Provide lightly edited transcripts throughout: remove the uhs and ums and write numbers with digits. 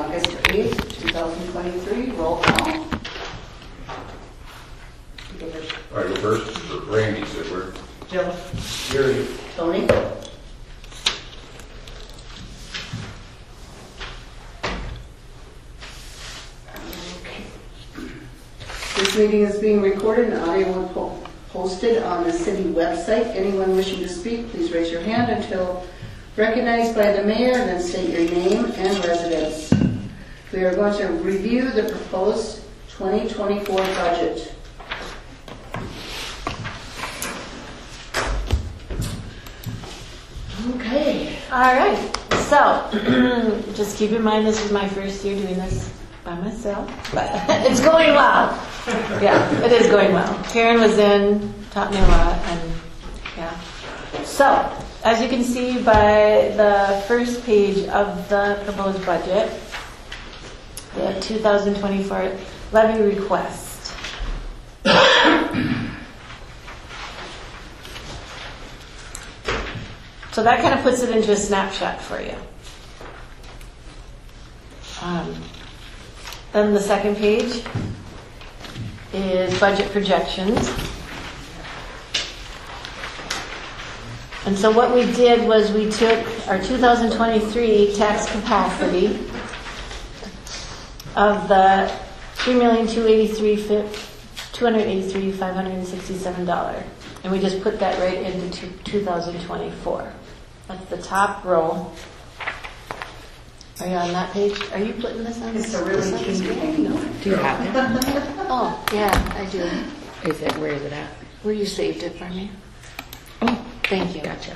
August 8th, 2023. Roll call. All right, first, Randy said we're. Jill. Gary. Tony. This meeting is being recorded and audio will be posted on the city website. Anyone wishing to speak, please raise your hand until recognized by the mayor, then state your name and residence. We are going to review the proposed 2024 budget. Okay. All right. So, just keep in mind this is my first year doing this by myself, but it's going well. Yeah, it is going well. Karen was in, taught me a lot, and yeah. So, as you can see by the first page of the proposed budget, the 2024 levy request. So that kind of puts it into a snapshot for you. Then the second page is budget projections. And so what we did was we took our 2023 tax capacity of the $3,283,567, and we just put that right into 2024. That's the top row. Are you on that page? Are you putting this on? It's a really cheap thing. Do you have it? Oh, yeah, I do. Is it? Where is it at? Where you saved it for me? Oh, Thank you. gotcha.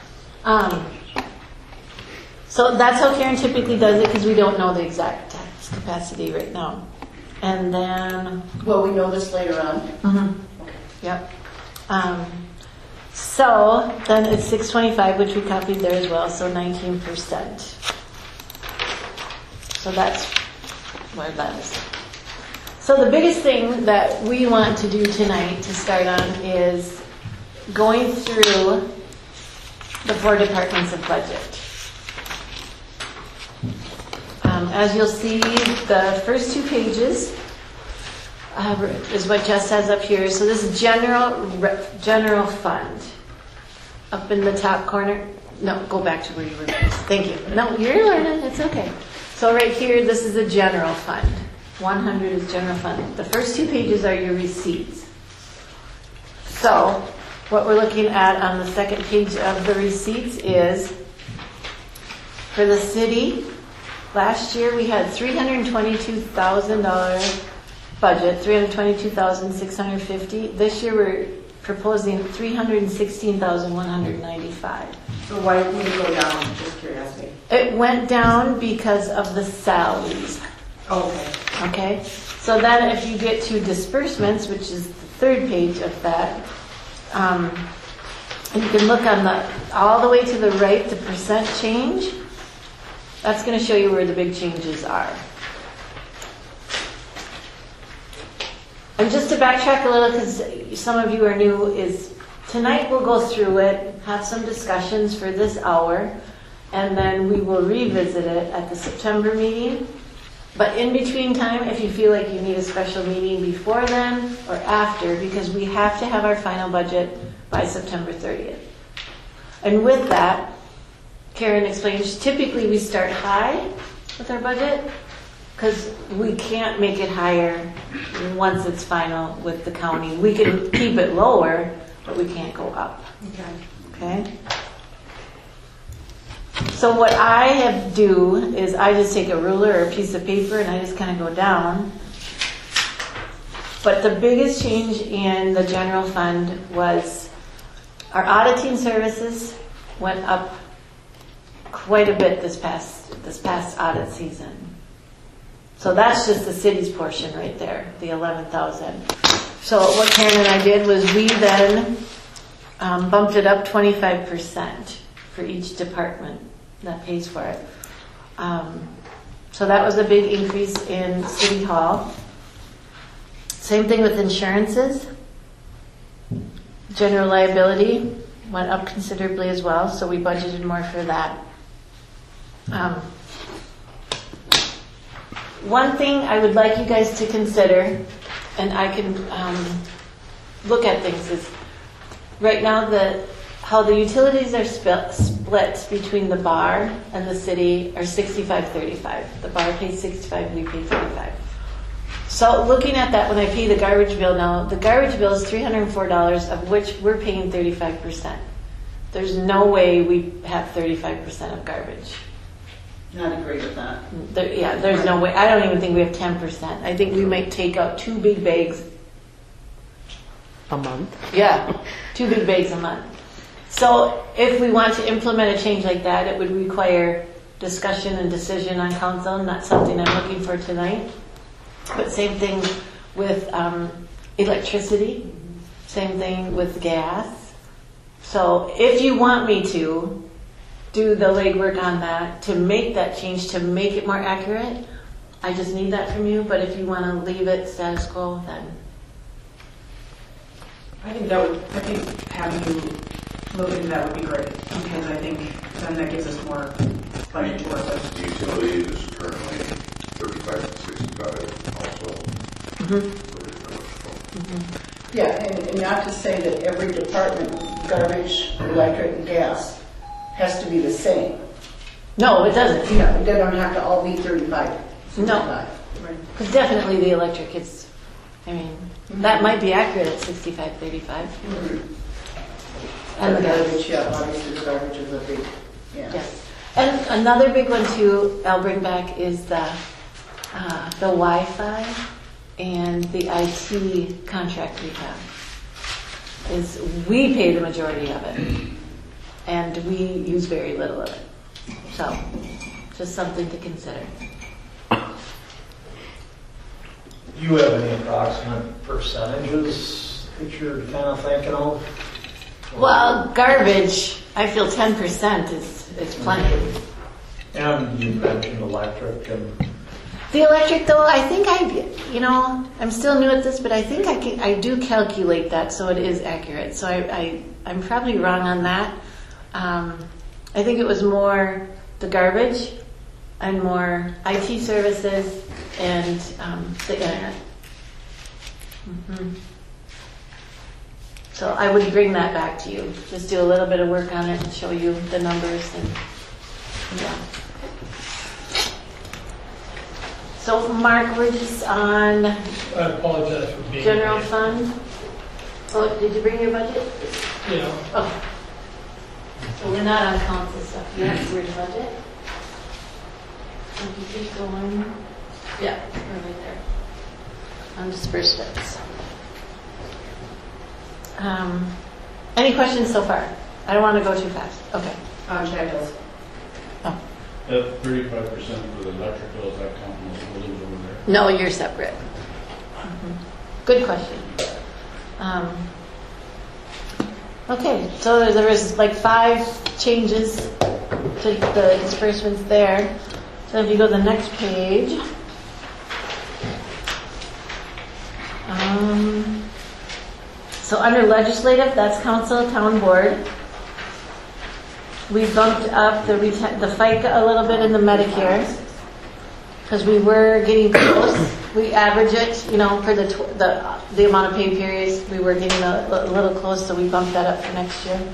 So that's how Karen typically does it because we don't know the exact tax capacity right now. And then... Well, we know this later on. Mm-hmm. Okay. Yep. So then it's 625, which we copied there as well, so 19%. So that's where that is. So the biggest thing that we want to do tonight to start on is going through the 4 departments of budget. As you'll see, the first 2 pages is what Jess has up here. So this is general fund. Up in the top corner. No, go back to where you were. Thank you. No, you're learning. It's okay. So right here, this is the general fund. 100 is general fund. The first 2 pages are your receipts. So what we're looking at on the second page of the receipts is for the city. Last year we had $322,000 budget, $322,650. This year we're proposing $316,195. So why would it go down? Just curiosity. It went down because of the salaries. Okay. Okay? So then if you get to disbursements, which is the third page of that, you can look on all the way to the right, the percent change. That's going to show you where the big changes are. And just to backtrack a little, because some of you are new, is tonight we'll go through it, have some discussions for this hour, and then we will revisit it at the September meeting. But in between time, if you feel like you need a special meeting before then or after, because we have to have our final budget by September 30th. And with that, Karen explains, typically we start high with our budget because we can't make it higher once it's final with the county. We can keep it lower, but we can't go up. Okay? So what I do is I just take a ruler or a piece of paper and I just kind of go down. But the biggest change in the general fund was our auditing services went up quite a bit this past audit season. So that's just the city's portion right there, the 11,000. So what Karen and I did was we then bumped it up 25% for each department that pays for it. So that was a big increase in City Hall. Same thing with insurances. General liability went up considerably as well, so we budgeted more for that. one thing I would like you guys to consider, and I can look at things, is right now how the utilities are split between the bar and the city are 65-35. The bar pays 65, we pay 35. So looking at that, when I pay the garbage bill now, the garbage bill is $304, of which we're paying 35%. There's no way we have 35% of garbage. Not agree with that. There's no way. I don't even think we have 10%. I think we might take out 2 big bags. A month. Yeah, 2 big bags a month. So if we want to implement a change like that, it would require discussion and decision on council, not something I'm looking for tonight. But same thing with electricity, same thing with gas. So if you want me to do the legwork on that, to make that change, to make it more accurate, I just need that from you. But if you want to leave it status quo, then... I think having you look into that would be great, because I think then that gives us more budget to work with. The utility is currently 35 to 65 also. Yeah, and not to say that every department, garbage, electric, and gas, has to be the same. No, it doesn't. Yeah, they don't have to all be 35. No. Because definitely the electric is, that might be accurate at 65-35. And the garbage, yeah, obviously the garbage is a big, Yes. And another big one too, I'll bring back, is the Wi-Fi and the IT contract we have. Is we pay the majority of it, and we use very little of it. So, just something to consider. Do you have any approximate percentages that you're kind of thinking of? Well, garbage, I feel 10% is plenty. And you mentioned electric and... The electric, though, I think I'm still new at this, but I think I do calculate that so it is accurate. So I'm probably wrong on that. I think it was more the garbage and more IT services and the internet. So I would bring that back to you. Just do a little bit of work on it and show you the numbers. So Mark, we're just on I apologize for being general late. fund. Oh, did you bring your budget? Yeah. Oh. So we're not on council stuff yet. We're the budget. So if you keep going. Yeah, we're right there. On disbursements. Any questions so far? I don't want to go too fast. Okay. On shackles. Oh. That 35% for the electric bills, that count as buildings over there? No, you're separate. Good question. Okay, so there was like 5 changes to the disbursements there. So if you go to the next page. So under legislative, that's council, town board. We bumped up the FICA a little bit in the Medicare because we were getting close. We average it, for the amount of pay periods. We were getting a little close, so we bumped that up for next year.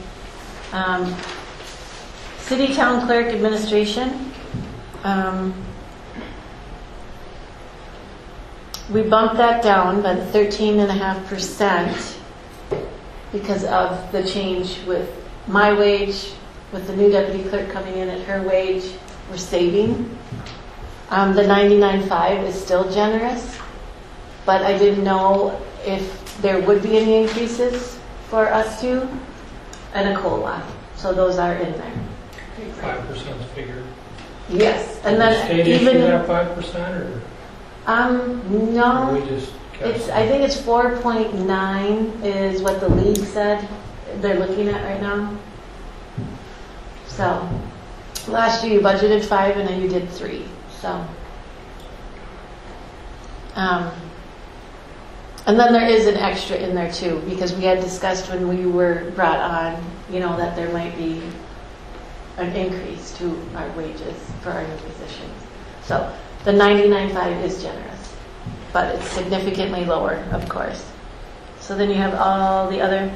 City town clerk administration. We bumped that down by 13.5% because of the change with my wage. With the new deputy clerk coming in at her wage, we're saving. The 99.5 is still generous, but I didn't know if there would be any increases for us too, and a COLA. So those are in there. 5% figure. Yes, and then State even issue that 5% or no, we just I think it's 4.9 is what the league said they're looking at right now. So last year you budgeted 5 and then you did 3. So and then there is an extra in there too, because we had discussed when we were brought on, that there might be an increase to our wages for our new positions. So the 99.5 is generous, but it's significantly lower, of course. So then you have all the other,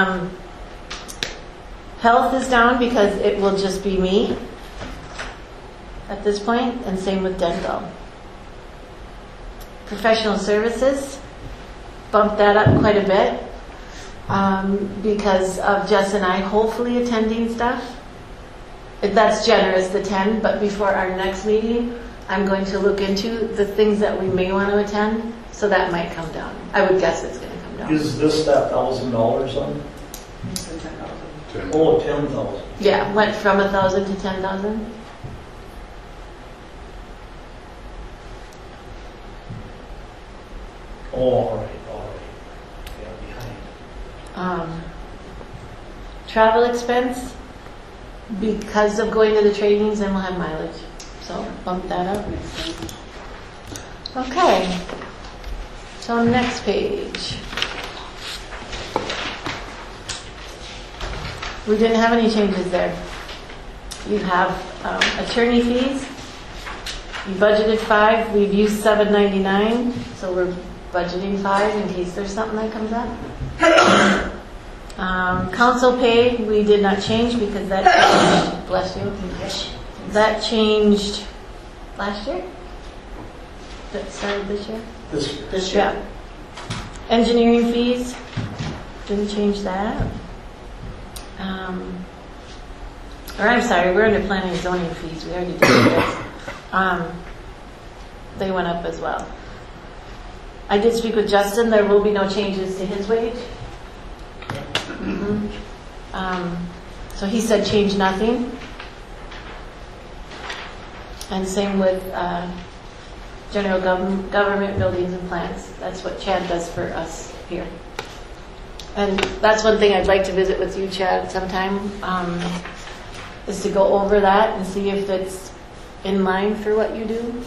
health is down because it will just be me at this point, and same with dental. Professional services, bumped that up quite a bit because of Jess and I hopefully attending stuff. That's generous, the 10, but before our next meeting, I'm going to look into the things that we may want to attend, so that might come down. I would guess it's going to come down. Is this that $1,000 on? Oh, 10,000. Yeah, went from 1,000 to 10,000. Oh, all right. Yeah, behind. Travel expense, because of going to the trainings, then we'll have mileage. So bump that up. Okay. So next page. We didn't have any changes there. You have attorney fees. You budgeted 5. We've used $7.99, so we're budgeting 5 in case there's something that comes up. Council pay, we did not change because that changed. Bless you. That changed last year? That started this year? This year. Yeah. Engineering fees, didn't change that. Or I'm sorry, we're under planning and zoning fees. We already did this. They went up as well. I did speak with Justin. There will be no changes to his wage. So he said change nothing. And same with general government buildings and plants. That's what Chad does for us here. And that's one thing I'd like to visit with you, Chad, sometime, is to go over that and see if it's in line for what you do.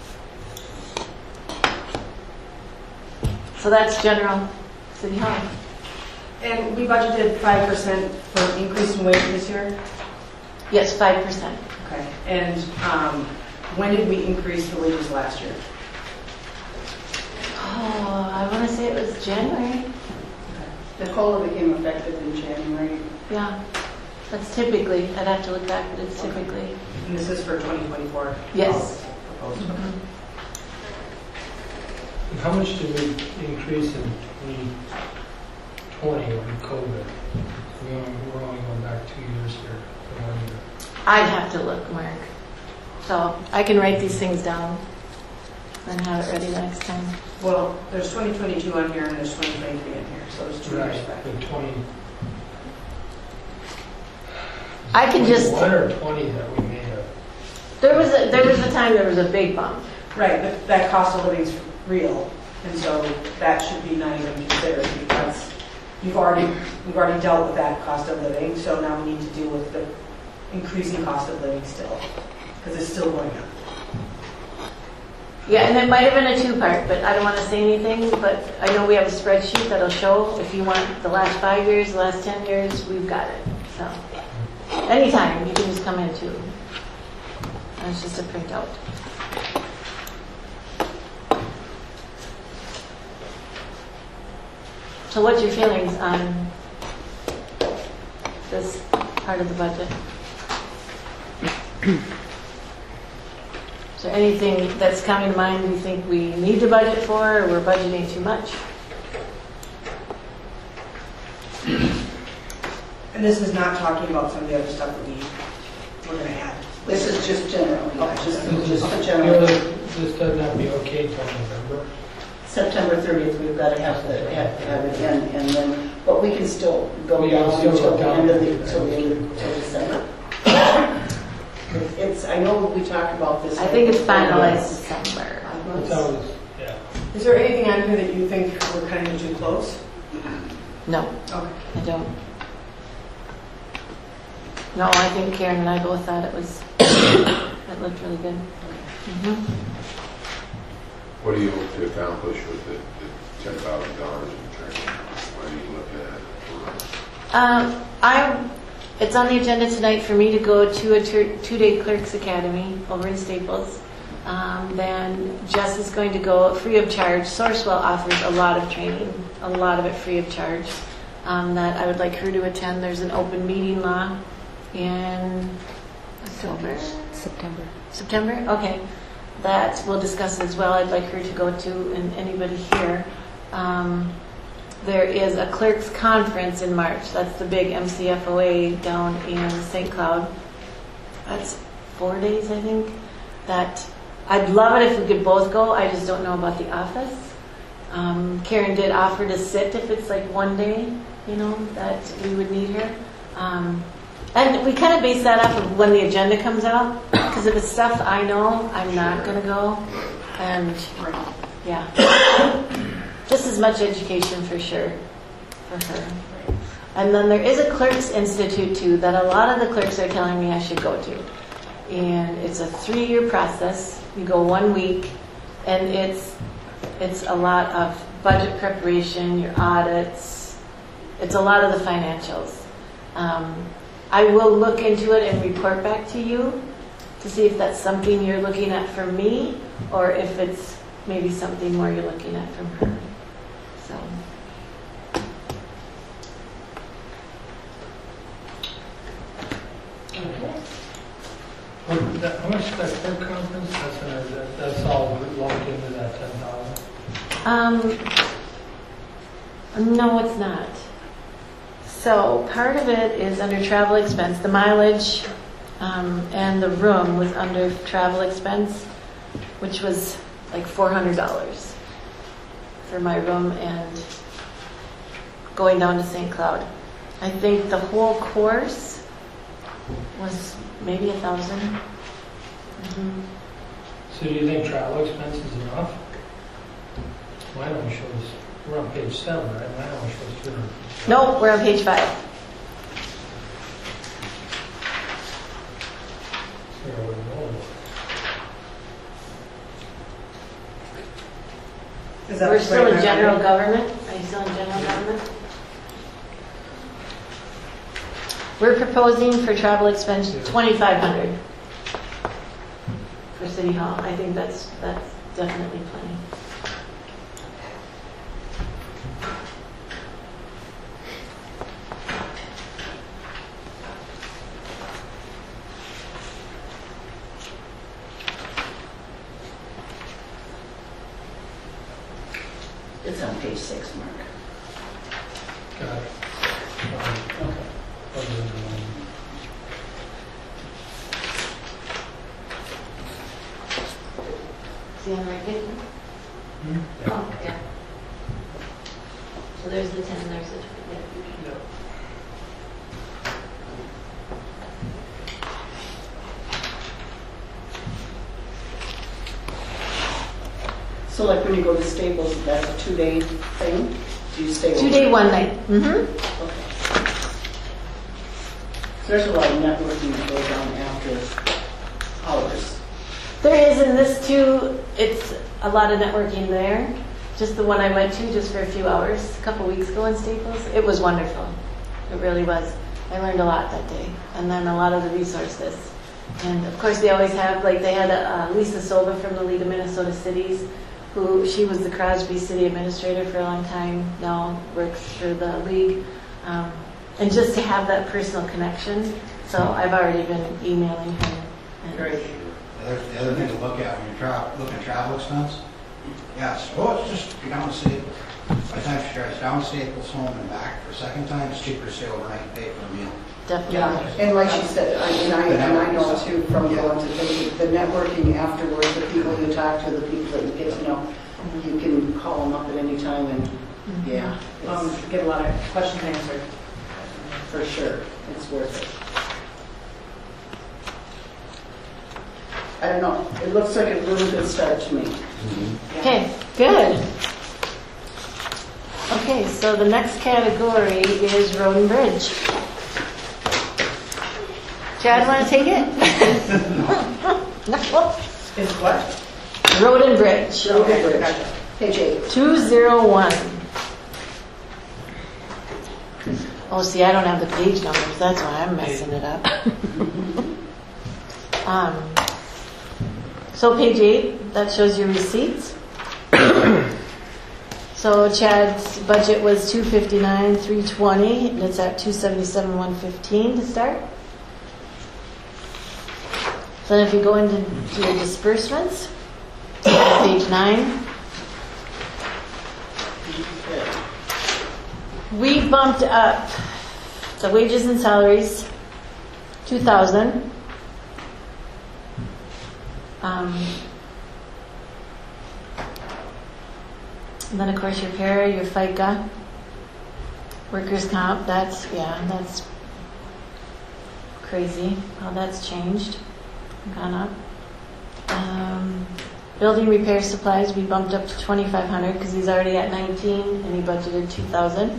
So that's general city hall. And we budgeted 5% for increase in wage this year? Yes, 5%. Okay. And when did we increase the wages last year? Oh, I want to say it was January. The COLA became effective in January. Yeah. That's typically, I'd have to look back, but it's typically. And this is for 2024? Yes. Proposed. And how much did we increase in 2020 with COVID? We're only going back 2 years here for 1 year. I'd have to look, Mark. So I can write these things down and have it ready next time. Well, there's 2022 on here and there's 2023 in here, so there's 2 years back. The 20. I can just. 1 or 20 that we made up. There was a time there was a big bump. Right, but that cost of living is real, and so that should be not even considered because we've already dealt with that cost of living, so now we need to deal with the increasing cost of living still, because it's still going up. Yeah, and it might have been a 2-part, but I don't want to say anything, but I know we have a spreadsheet that'll show if you want the last 5 years, the last 10 years, we've got it. So anytime, you can just come in too. And it's just a printout. So what's your feelings on this part of the budget? Is there anything that's coming to mind you think we need to budget for, or we're budgeting too much? And this is not talking about some of the other stuff that we're going to add. This is just general, just the You general. know, this does not be okay till November. September 30th, we've got to have it in, and then, but we can still go We can down still until go the down. end of till December. It's, I know we talked about this. I think it's finalized December. It's always, yeah. Is there anything on here that you think we're kind of too close? No, Okay. I don't. No, I think Karen and I both thought it looked really good. What do you hope to accomplish with the $10,000 in training? What are you looking at? It's on the agenda tonight for me to go to a 2-day clerks academy over in Staples. then Jess is going to go free of charge. Sourcewell offers a lot of training, a lot of it free of charge, that I would like her to attend. There's an open meeting law in October? September? Okay. That we'll discuss as well. I'd like her to go to, and anybody here. There is a clerks conference in March. That's the big MCFOA down in St. Cloud. That's 4 days, I think. That I'd love it if we could both go. I just don't know about the office. Karen did offer to sit if it's like one day, that we would need her. And we kind of base that off of when the agenda comes out, because if it's stuff I know, I'm not going to go. And yeah, just as much education for sure for her. And then there is a Clerks Institute too that a lot of the clerks are telling me I should go to. And it's a 3-year process. You go 1 week, and it's a lot of budget preparation, your audits. It's a lot of the financials. I will look into it and report back to you to see if that's something you're looking at for me, or if it's maybe something more you're looking at from her. So. How much is that clerk conference? That's all lumped into that 10,000? No, it's not. So part of it is under travel expense. The mileage and the room was under travel expense, which was like $400 for my room and going down to St. Cloud. I think the whole course was maybe $1,000. Mm-hmm. So do you think travel expense is enough? Mine only shows, we're on page 7, right? Mine only shows 200. Nope, we're on page 5. Is that We're the still in right general number? government. Are you still in general government? We're proposing for travel expense $2,500 for City Hall. I think that's definitely plenty. It's on page 6, Mark. Got it. See on the right page? Oh, yeah. So there's the 10, there's the 20. Yeah. So like when you go to Staples, that's a 2-day thing? Do you stay 2 day, over? 1 night. Mm-hmm. Okay. So there's a lot of networking that goes on after hours. There is in this too, it's a lot of networking there. Just the one I went to just for a few hours a couple weeks ago in Staples. It was wonderful. It really was. I learned a lot that day. And then a lot of the resources. And of course they always have, like they had Lisa Silva from the League of Minnesota Cities, she was the Crosby City Administrator for a long time, now works for the League. And just to have that personal connection. So I've already been emailing her. Great. The other thing to look at when you're looking at travel expense, yes, well, it's just go down to Staples. By the time she drives down to Staples, home and back for a second time, it's cheaper to stay overnight and pay for a meal. Definitely. Yeah, and like she said, and I know too from going to the networking afterwards, the people you talk to, the people that you get to know, you can call them up at any time and, yeah, it's, Get a lot of questions answered. for sure, it's worth it. I don't know, it looks like a really good start to me. Okay, good. Okay, so the next category is Road and Bridge. Chad, want to take it? No. Is what? Road and Bridge. Road and Bridge. Page 8. 201. Oh, see, I don't have the page numbers. That's why I'm messing it up. So page 8, that shows your receipts. So Chad's budget was 259, 320, and it's at 277, 115 to start. So then if you go into your disbursements, page 9, we bumped up the wages and salaries, 2,000. And then of course your para, your FICA, workers' comp, that's crazy how that's changed, gone up. Building repair supplies, we bumped up to 2,500 because he's already at 19 and he budgeted 2,000.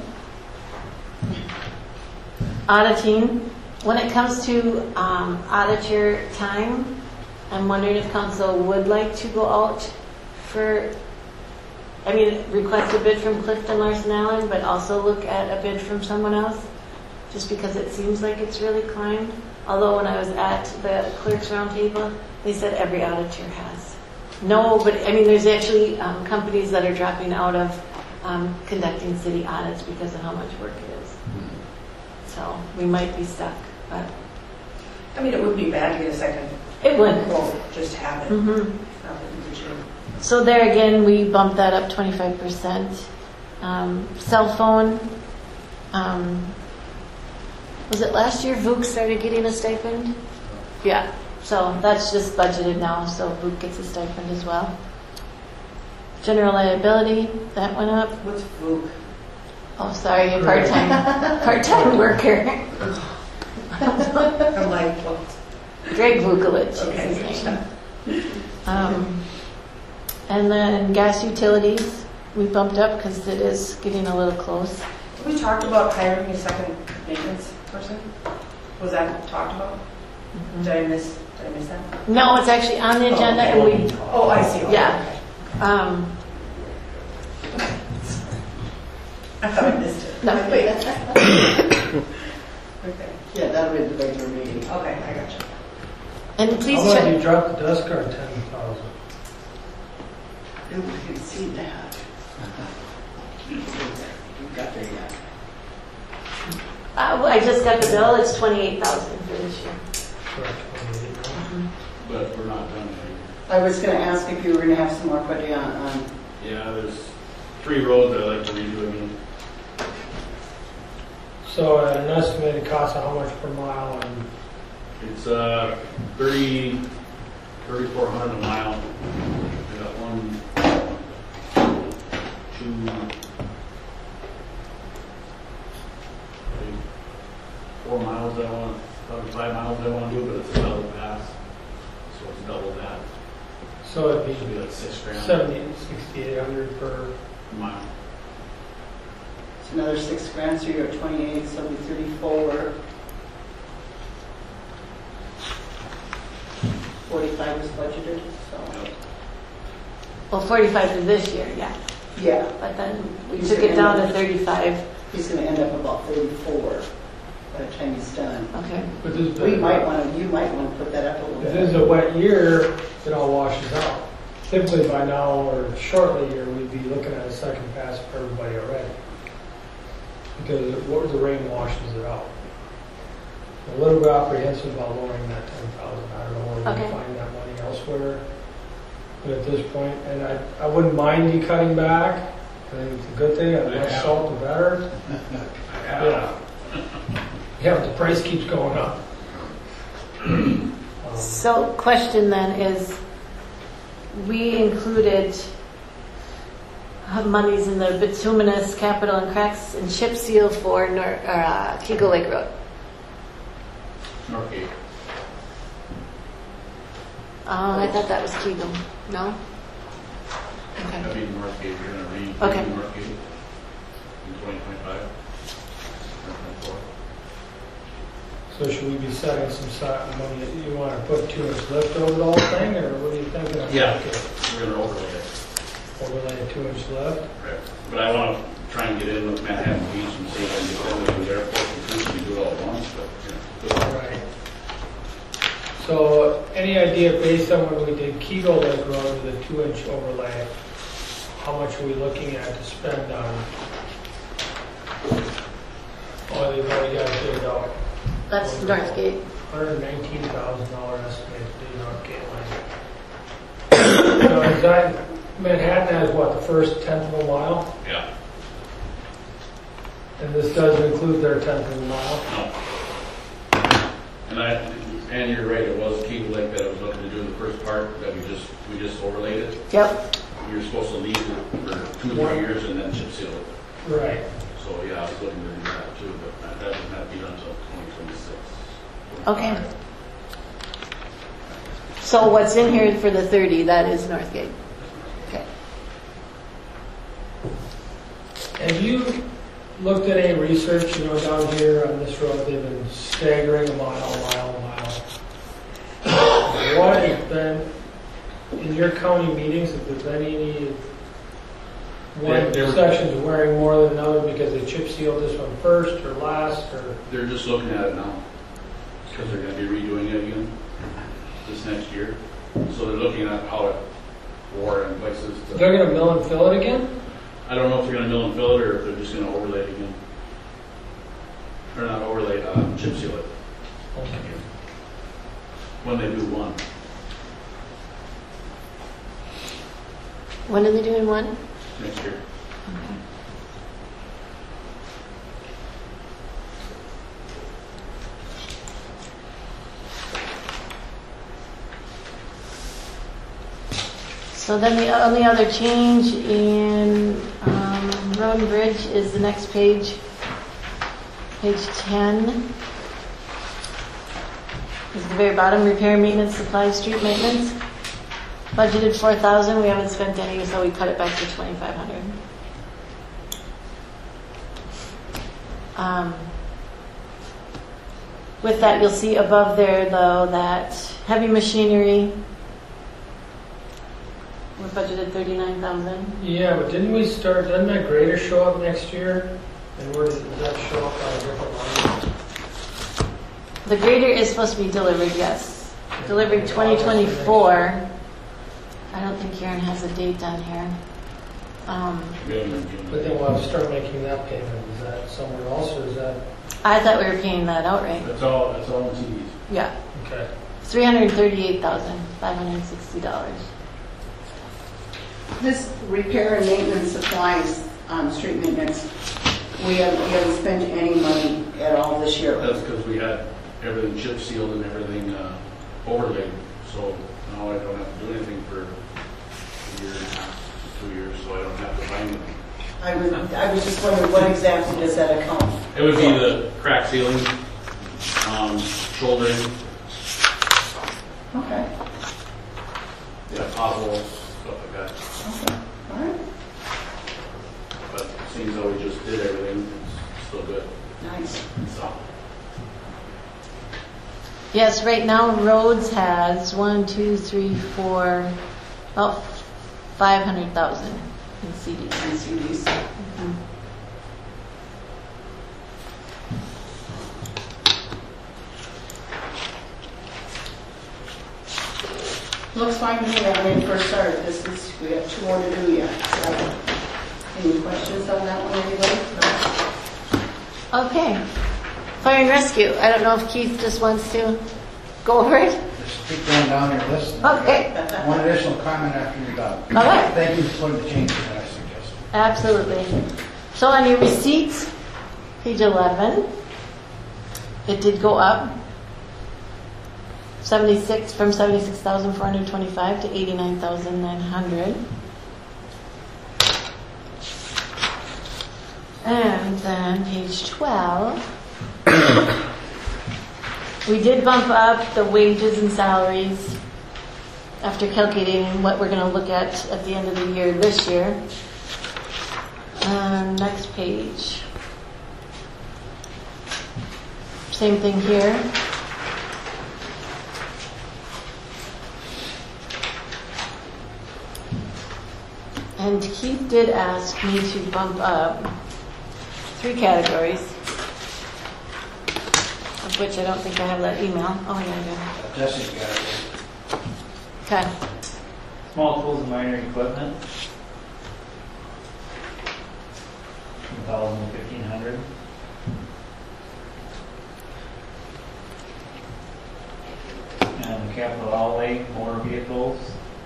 Auditing, when it comes to auditor time, I'm wondering if council would like to go out for, request a bid from Clifton Larson Allen, but also look at a bid from someone else, just because it seems like it's really climbed. Although when I was at the clerks roundtable, they said every auditor has. No, but there's actually companies that are dropping out of conducting city audits because of how much work it is. So we might be stuck, but It wouldn't be bad to get a second. it would. Quote, just have it. Mm-hmm. Not that we should. So there again, we bumped that up 25%. Cell phone. Was it last year VOOC started getting a stipend? Yeah. So that's just budgeted now, so VOOC gets a stipend as well. General liability, that went up. What's VOOC? Oh, sorry, a part-time worker. I'm like, what? Greg Vukovic is Okay. his name. And then gas utilities, we bumped up because it is getting a little close. We talked about hiring a second maintenance person. Was that talked about? Did I miss that? No, it's actually on the agenda, and we, Oh, I see. Okay. yeah. I thought I missed it. No. Wait. Okay. Yeah, that'll be the regular meeting. Okay, I got you. And please How about check. you drop the dust guard 10,000? We can see that. We got there yet. I just got the bill. It's 28,000 for this year. Correct, 28, no? But we're not done yet. I was going to ask if you were going to have some more put on. Yeah, there's 3 roads that I'd like to redo again. So an estimated cost of how much per mile, and It's 3,400 a mile. I got 1, 2, 4 miles I want, probably 5 miles I want to do, but it's a double pass, so it's double that. so it'd It'd be be like $6,000 6,800 per. a mile. It's another $6,000, so you're at 28, so it'll be 34. 45 was budgeted, so. Well, 45 for this year, yeah. Yeah, But then we took it down to 35. he's going to end up about 34 by the time he's done. Okay. But this is You might want to put that up a little If bit. this is a wet year, it all washes out. Typically by now, or shortly here, we'd be looking at a second pass for everybody already. Because the rain washes it out. A little bit apprehensive about lowering that 10,000. I don't know where we Okay. can find that money elsewhere. But at this point, and I wouldn't mind you cutting back. I think it's a good thing. The less salt, the better. Yeah. Yeah, but the price keeps going up. So question then is, we included monies in the bituminous capital and cracks and chip seal for Kego Lake Road. Northgate. I thought that was Kego. No? Okay. That'd be Northgate, we're gonna redo Okay. Northgate in 2025. 2024. So should we be setting some money? You want to put 2 inch lift over the whole thing, or what are you thinking? Yeah. We're gonna overlay it. Overlay a 2 inch lift? Right. But I want to try and get in with Manhattan Beach and see if I can get them to the airport and we do it all at once, but, you know. Right. So any idea based on when we did Kegel Lake Road with a 2-inch overlay, how much are we looking at to spend on? Oh, they've already got it figured out. That's Northgate. $119,000 estimate to do Northgate Lane. Is that, Manhattan has what, the first 10th of a mile? Yeah. And this doesn't include their 10th of a mile? No. And you're right, it was Key Lake that I was looking to do the first part, that we just overlaid it. Yep. You're supposed to leave it for 2 or 3 years and then chip seal it. Right. So, yeah, I was looking to do that too, but that doesn't have to be done until 2026. Okay. So what's in here for the 30, that is Northgate. Okay. Have you looked at any research, down here on this road, they've been staggering a mile. What has been, in your county meetings, if there's any one section's wearing more than another because they chip sealed this one first or last, or? They're just looking at it now, because they're going to be redoing it again this next year. So they're looking at how it wore in places. They're going to mill and fill it again? I don't know if they're going to mill and fill it or if they're just going to overlay it again. Or not overlay, chip seal it. Okay. When they do one. When are they doing one? Next year. So then the only other change in Road and Bridge is the next page, page 10. Is the very bottom, repair, maintenance, supplies, street maintenance. Budgeted 4,000, we haven't spent any, so we cut it back to 2,500. With that, you'll see above there, though, that heavy machinery, we're budgeted 39,000. Yeah, but didn't that grader show up next year? And where does that show up on a different line? The grader is supposed to be delivered, yes. Delivered 2024. I don't think Karen has a date on here. But then we'll have to start making that payment. Is that somewhere else, or is that? I thought we were paying that outright. That's all in CDs. Yeah. Okay. $338,560. This repair and maintenance supplies on street maintenance, we haven't spent any money at all this year. That's because we had everything chip sealed and everything overlaid. So now I don't have to do anything for a year and a half to 2 years, so I don't have to buy anything. I was just wondering, what exactly does that account? It would be the crack sealing, shouldering, Okay. potholes, stuff like that. Okay. All right. But seeing as though we just did everything, it's still good. Nice. So, Yes, right now roads has 1, 2, 3, 4, about 500,000 in CDs. And CDs. Looks fine to me. I mean, for a start, we have 2 more to do yet. So, any questions on that one, anybody? No? Okay. Fire and rescue. I don't know if Keith just wants to go over it. Just keep going down your list. Okay. One additional comment after you're done. All right. Thank you for putting the changes that I suggested. Absolutely. So on your receipts, page 11, it did go up from 76,425 to 89,900. And then page 12, we did bump up the wages and salaries after calculating what we're going to look at the end of the year this year. Next page. Same thing here. And Keith did ask me to bump up 3 categories, of which I don't think I have that email. Oh, yeah, Jesse's got it. yeah. Okay. Small tools and minor equipment. 1,000 to 1,500. And the capital outlay, motor vehicles.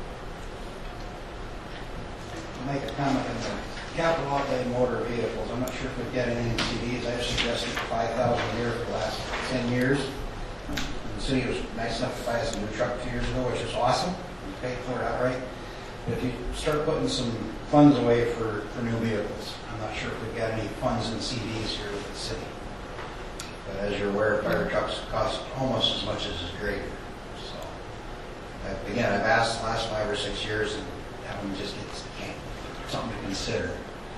I'll make a comment on the capital outlay motor vehicles. I'm not sure if we've got any in CDs. I've suggested $5,000 a year for the last 10 years. And the city was nice enough to buy us a new truck 2 years ago, which is awesome. We paid for it outright. But if you start putting some funds away for new vehicles, I'm not sure if we've got any funds in CDs here with the city. But as you're aware, fire trucks cost almost as much as a grader. So, again, I've asked the last 5 or 6 years, and that one just gets something to consider.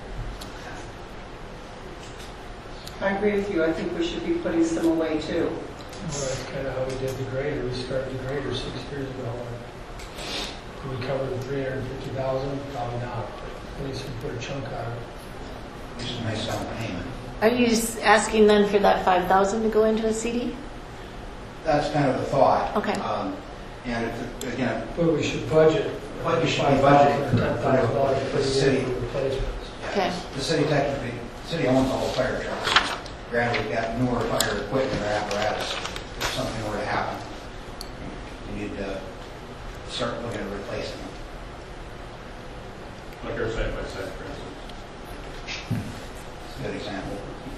I agree with you. I think we should be putting some away too. Well, that's kind of how we did the grader. We started the grader 6 years ago. Did we cover the $350,000? Probably not. At least we put a chunk out of it. Which is a nice down payment. Are you just asking then for that 5,000 to go into a CD? That's kind of the thought. Okay. And if, again, But we should budget. But you should be budgeting for $10,000 the per city. year for replacements. Okay. The city technically, the city owns all the fire trucks. Granted, we've got newer fire equipment or apparatus. If something were to happen, you need to start looking at replacing them. Like our side-by-side, for instance. It's a good example.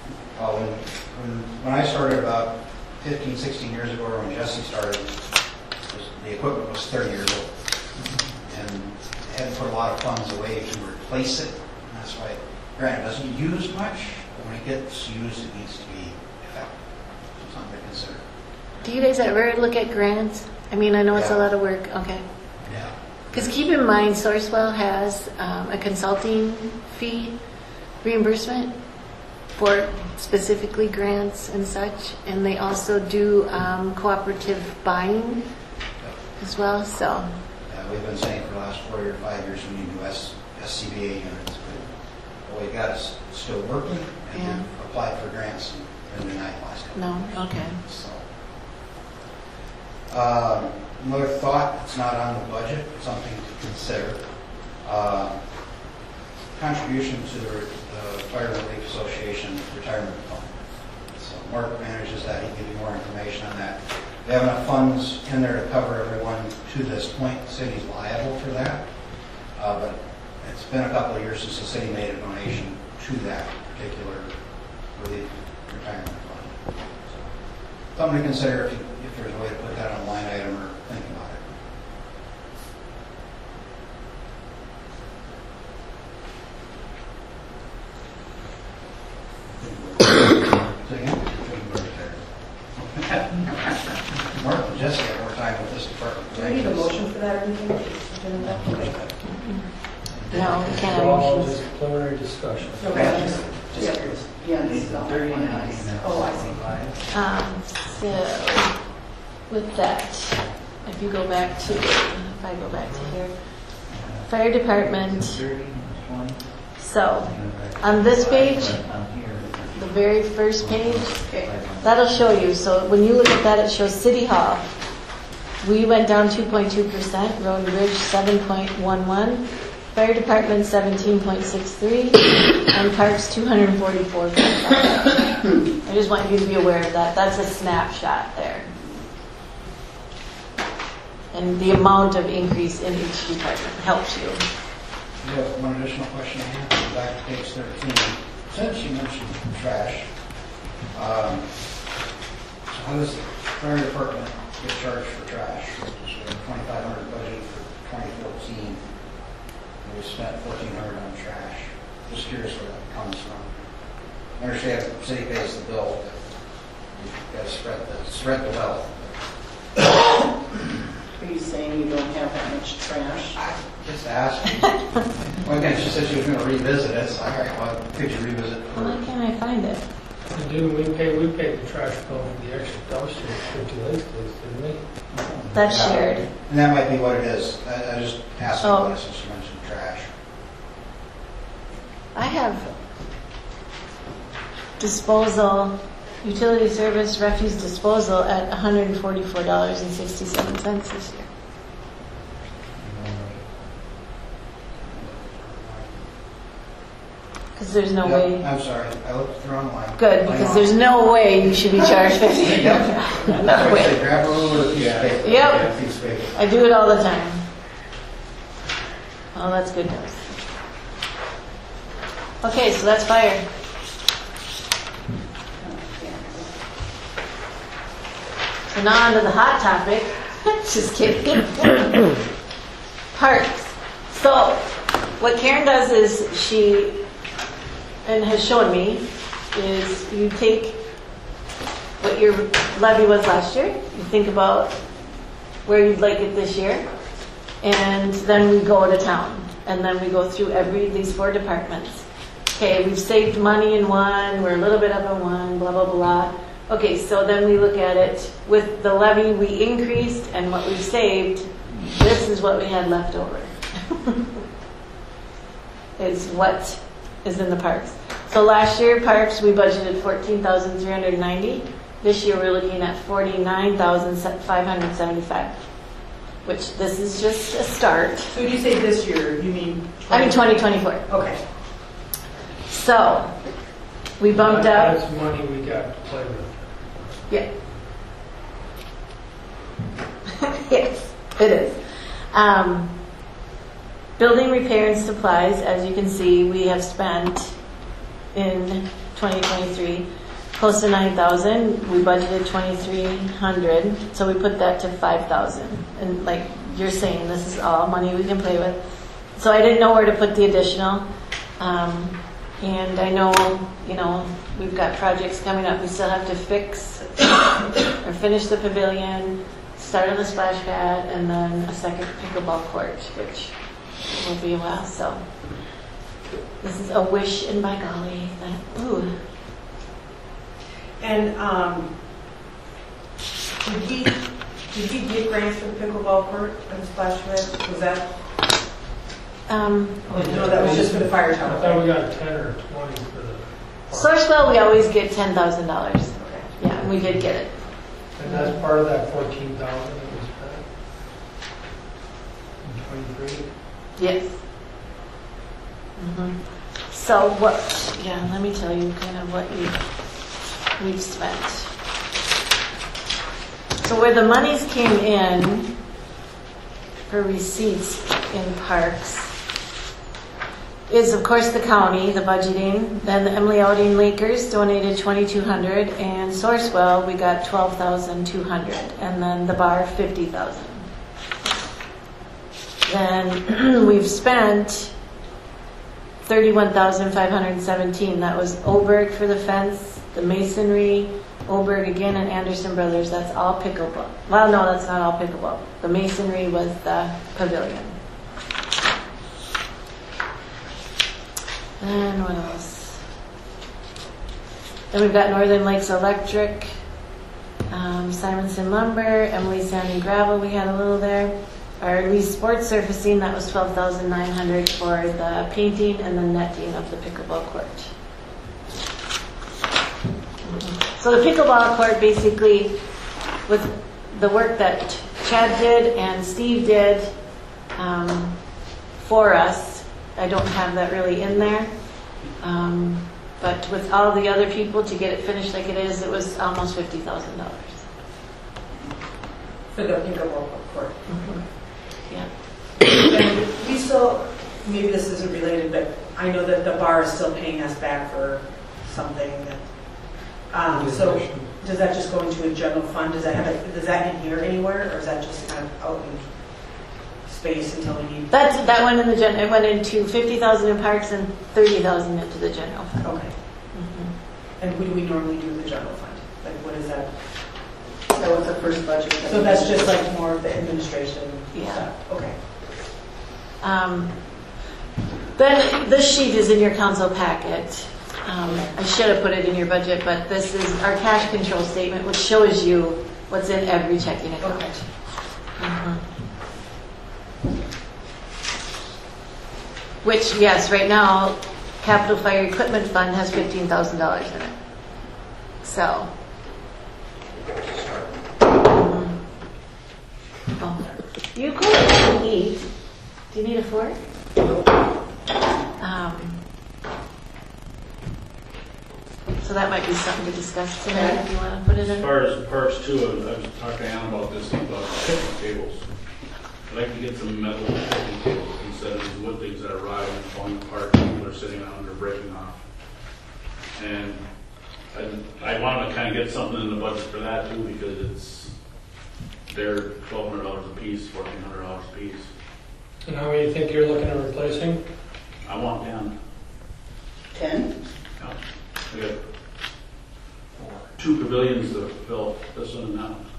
When I started about 15, 16 years ago, or when Jesse started, the equipment was 30 years old. And they had to put a lot of funds away to replace it. And that's why, granted, it doesn't use much, but when it gets used, it needs to be effective. So something to consider. Do you guys ever look at grants? I mean, I know it's a Yeah. lot of work. Okay. Yeah. Because keep in mind, Sourcewell has a consulting fee reimbursement for specifically grants and such, and they also do cooperative buying as well. So, We've been saying for the last 4 or 5 years we need new SCBA units. But what we've got is still working, and Yeah. we've applied for grants and been denied last couple no, of years. okay. So, another thought, it's not on the budget, something to consider. Contribution to the Fire Relief Association Retirement Fund. So Mark manages that, he can give you more information on that. We have enough funds in there to cover everyone to this point. The city's liable for that. But it's been a couple of years since the city made a donation to that particular relief retirement fund. So, something to consider if there's a way to put that on a line item or think about it. So again, Mark and Jesse have more time with this department. Do we need a motion for that or anything? No, we can't It's have all motions. just preliminary discussion. Okay, just curious. Yeah, this is all organized. Oh, I see. So, with that, if you go back to, if I go back to here, fire department. 30, 20. So, on this page, the very first page, that'll show you. So when you look at that, it shows City Hall. We went down 2.2%, Road and Bridge 7.11, Fire Department 17.63, and Parks 244.5. I just want you to be aware of that. That's a snapshot there. And the amount of increase in each department helps you. You have one additional question I have, back to page 13. Since you mentioned trash, so how does the fire department get charged for trash? Which is $2,500 budget for 2014, and we spent $1,400 on trash. Just curious where that comes from. I understand the city pays the bill, you've got to spread the wealth. Are you saying you don't have that much trash? I just asked. Well, again, she said she was going to revisit it, so all right, well, could you revisit it? Why can't I find it? And didn't we paid the trash bill for the extra dumpster at 50 Lakes, didn't we? That's Yeah. shared. And that might be what it is. I just asked Oh. about it since you mentioned trash. I have disposal utility service refuse disposal at $144.67 this year. Because there's no way. I'm sorry, I looked at the wrong line. Good, because there's no way you should be charged $50. No way. Grab a little bit of piece of paper. Yep. Yeah, piece of paper. I do it all the time. Oh, that's good news. Okay, so that's fire. So now on to the hot topic. Just kidding. Parks. So what Karen does is and has shown me, is you take what your levy was last year, you think about where you'd like it this year, and then we go to town. And then we go through these 4 departments. Okay, we've saved money in one, we're a little bit up in one, blah, blah, blah. Okay, so then we look at it with the levy we increased and what we've saved, this is what we had left over. Is what is in the parks. So last year, parks, we budgeted $14,390. This year, we're looking at $49,575, which this is just a start. So when you say this year, you mean? 2024. Okay. So, we bumped up. That's money we got to play with. Yeah. Yes, it is. Building repair and supplies, as you can see, we have spent in 2023 close to $9,000. We budgeted $2,300, so we put that to $5,000. And like you're saying, this is all money we can play with. So I didn't know where to put the additional. And I know, we've got projects coming up. We still have to fix or finish the pavilion, start on the splash pad, and then a second pickleball court, which will be a while. So this is a wish in my golly. Ooh. And did he get grants for the pickleball court and splash pad? Was that? No, that was just for the fire I tower. thought we got 10 or 20 for the park. Sourcewell, we always get $10,000. Okay. Yeah, and we did get it. And that's part of that 14,000 that was spent in 23. Yes. So what? Yeah, let me tell you kind of what we've spent. So where the monies came in for receipts in parks is, of course, the county, the budgeting. Then the Emily Outing Lakers donated $2,200, and Sourcewell we got $12,200, and then the bar $50,000. Then we've spent $31,517. That was Oberg for the fence, the masonry, Oberg again, and Anderson Brothers. That's all pickleball. Well, no, that's not all pickleball. The masonry was the pavilion. And what else? Then we've got Northern Lakes Electric, Simonson Lumber, Emily Sand and Gravel. We had a little there. Our Lee Sports Surfacing, that was $12,900 for the painting and the netting of the pickleball court. So the pickleball court, basically, with the work that Chad did and Steve did for us, I don't have that really in there. But with all the other people to get it finished like it is, it was almost $50,000. For the pickleball court. Yeah. And we still, maybe this isn't related, but I know that the bar is still paying us back for something. So does that just go into a general fund? Does that in here anywhere, or is that just kind of out in space until we need? That went in it went into $50,000 in parks and $30,000 into the general fund. Okay. And what do we normally do with the general fund? Like, what is that? That was the first budget. So that's just like more of the administration stuff? Okay. Then this sheet is in your council packet. I should have put it in your budget, but this is our cash control statement, which shows you what's in every checking account. Okay. Which, yes, right now, Capital Fire Equipment Fund has $15,000 in it. So. Oh. You go and eat. Do you need a fork? So that might be something to discuss tonight if you want to put it As in. far as parks too, I was talking to Ann about this, about picnic tables. I'd like to get some metal picnic tables instead of these wood things that are rotting and falling apart, people are sitting on, they're breaking off. And I want to kind of get something in the budget for that too, because they're $1,200 a piece, $1,400 a piece. And how many you think you're looking at replacing? I want 10. 10? Yeah. We got 2 pavilions to fill, this one and that one.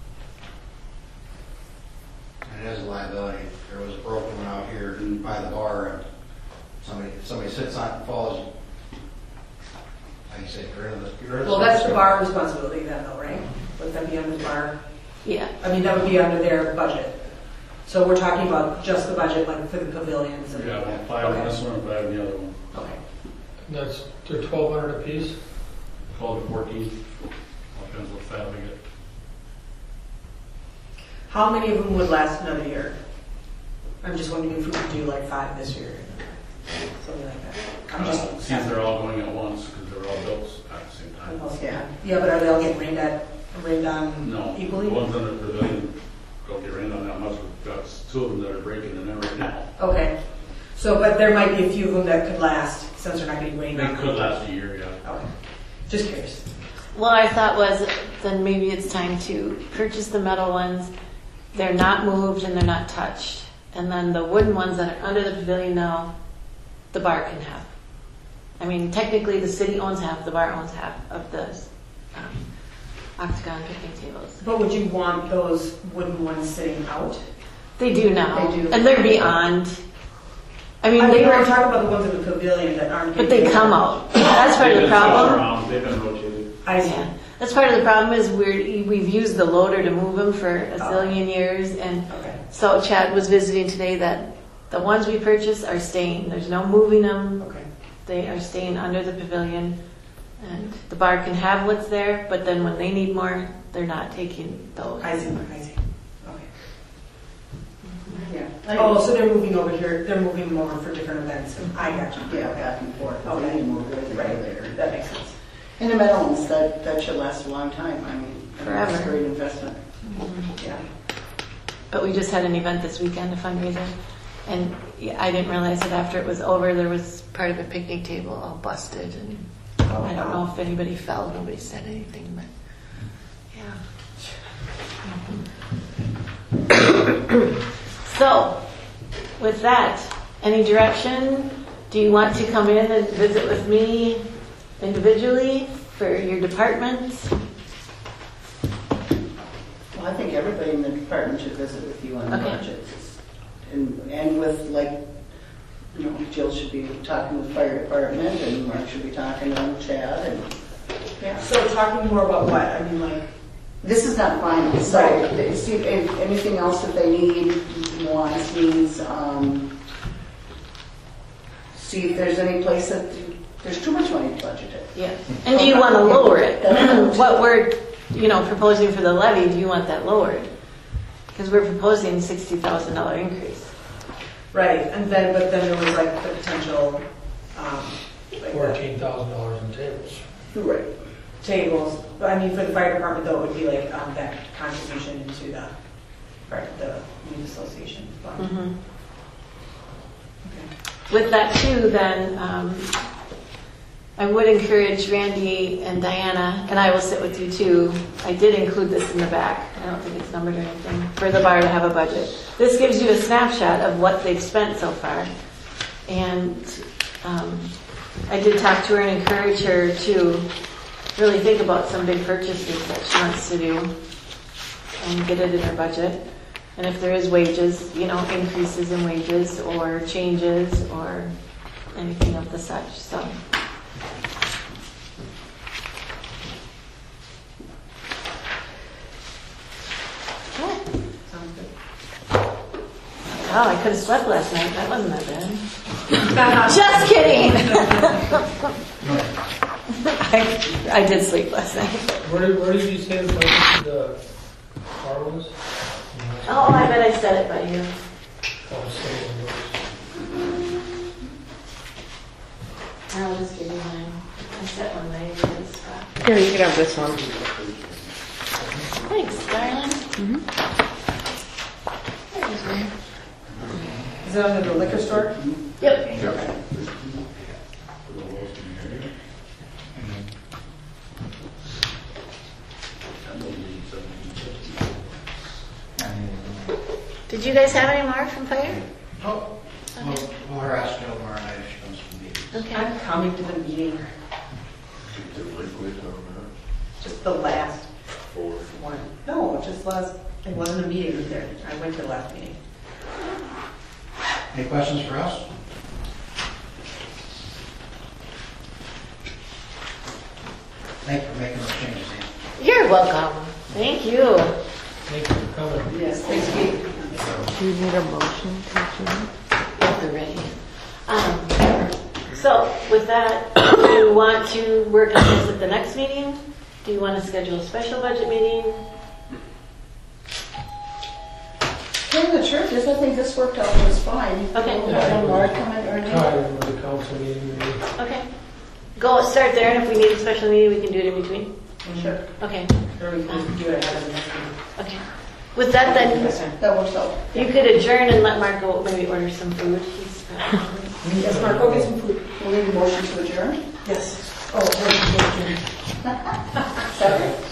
And it is a liability. There was a broken one out here by the bar, and somebody sits on it and falls. Like you say, get rid of the. Well, that's the bar responsibility then though, right? Would that be under the bar? Yeah. I mean, that would be under their budget. So we're talking about just the budget, like for the pavilions and. Yeah, about 5 in this one and 5 in the other one. Okay. They're $1,200 a piece. Called it 14. All depends what style we get. How many of them would last another year? I'm just wondering if we could do like 5 this year, something like that. I'm just. See if they're all going at once, because they're all built at the same time. Yeah. Yeah, but are they all getting rained on No, equally? the ones under the pavilion don't get rained on that much. We've got 2 of them that are breaking in there right now. Okay. So, but there might be a few of them that could last since they're not getting rained They on. could last a year, yeah. Okay. Just curious. Well, our thought was then maybe it's time to purchase the metal ones. They're not moved and they're not touched. And then the wooden ones that are under the pavilion now, the bar can have. I mean, technically the city owns half, the bar owns half of the octagon picnic tables. But would you want those wooden ones sitting out? They do now. They do. And they're beyond. I mean, I they mean, we're were, talking about the ones in the pavilion that aren't. but they come out. That's part of the They've been problem. all around, they've been rotated. I see. Yeah. That's part of the problem is we've used the loader to move them for a zillion years. And Okay. so Chad was visiting today that the ones we purchased are staying. There's no moving them. Okay. They are staying under the pavilion. And the bar can have what's there, but then when they need more, they're not taking those. I see. Okay. Yeah. Oh, so they're moving over here. They're moving them over for different events. I got you. Yeah, back and forth. Okay. They move it Right there. That makes sense. And the metal ones, that should last a long time. I mean, Forever. It's a great investment. Yeah. But we just had an event this weekend, a fundraiser, and yeah, I didn't realize that after it was over, there was part of a picnic table all busted, and I don't know if anybody fell. Nobody said anything, but yeah. So, with that, any direction? Do you want to come in and visit with me individually for your departments? Well, I think everybody in the department should visit with you on the Okay. budgets. And with, like, you know, Jill should be talking with fire department, and Mark should be talking on Chad, and, yeah. So talking more about what? I mean, like. This is not final, so Right. they see if anything else that they need, wants, needs, see if there's any place that there's too much money budgeted. Yeah. And do you want to lower it? What we're, proposing for the levy, do you want that lowered? Because we're proposing $60,000 increase. Right, but then there was like the potential, like $14,000 in tables. Right. tables. But I mean, for the fire department though, it would be like that contribution into the youth association fund. Mm-hmm. Okay. With that too, then I would encourage Randy and Diana, and I will sit with you too. I did include this in the back. I don't think it's numbered or anything, for the bar to have a budget. This gives you a snapshot of what they've spent so far. And I did talk to her and encourage her to really think about some big purchases that she wants to do and get it in her budget. And if there is wages, increases in wages or changes or anything of the such. So. Sounds good. Oh, I could have slept last night. That wasn't that bad. Just kidding. I did sleep last night. Where did you say the car was? Oh, I bet I said it by you. Oh, I'll just give you mine. I set one by this spot. Here, you can have this one. Thanks, darling. There's mine. Is it under the liquor store? Yep. Yep. Did you guys have any more from fire? Oh, we'll harass Joe tomorrow night if she comes to the meeting. Okay. I'm coming to the meeting, The liquid on just the last that, for one. No, just last, it wasn't a meeting there. I went to the last meeting. Any questions for us? Thank you for making those changes, Ann. You're welcome. Thank you. Thank you for coming. Yes, thanks, Pete. Do you need a motion to adjourn? They're ready. So with that, do you want to work on this at the next meeting? Do you want to schedule a special budget meeting? During the churches, I think this worked out just fine. Okay. We'll have no more comment or anything. Try it with the council meeting, maybe. Okay. Go start there, and if we need a special meeting, we can do it in between. Sure. Okay. Or we can do it ahead of the next meeting. Okay. With that, then That works out. you could adjourn and let Mark go maybe order some food. He's Yes, Mark, go get some food. We'll need a motion to adjourn. Yes. Oh, we're adjourned. Second?